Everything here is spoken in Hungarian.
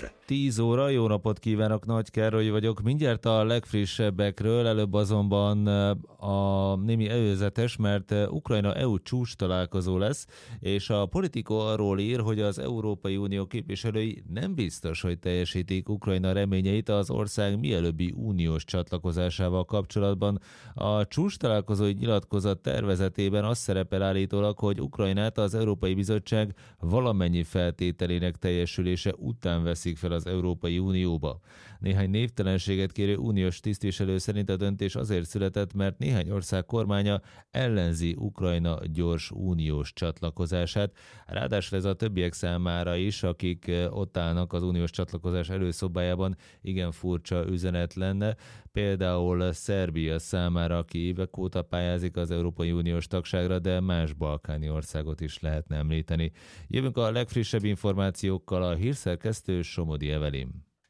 Műsor. 10 óra, jó napot kívánok, Nagy Károly vagyok. Mindjárt a legfrissebbekről, előbb azonban a némi előzetes, mert Ukrajna EU csúcs találkozó lesz, és a Politico arról ír, hogy az Európai Unió képviselői nem biztos, hogy teljesítik Ukrajna reményeit az ország mielőbbi uniós csatlakozásával kapcsolatban. A csúcs találkozói nyilatkozat tervezetében az szerepel állítólag, hogy Ukrajnát az Európai Bizottság valamennyi feltételének teljesülése után veszik fel az Európai Unióba. Néhány névtelenséget kérő uniós tisztviselő szerint a döntés azért született, mert néhány ország kormánya ellenzi Ukrajna gyors uniós csatlakozását. Ráadásul ez a többiek számára is, akik ott állnak az uniós csatlakozás előszobájában, igen furcsa üzenet lenne. Például Szerbia számára, aki évek óta pályázik az Európai Uniós tagságra, de más balkáni országot is lehetne említeni. Jövünk a legfrissebb információkkal, a hírszerkesztő Somodi Evelin.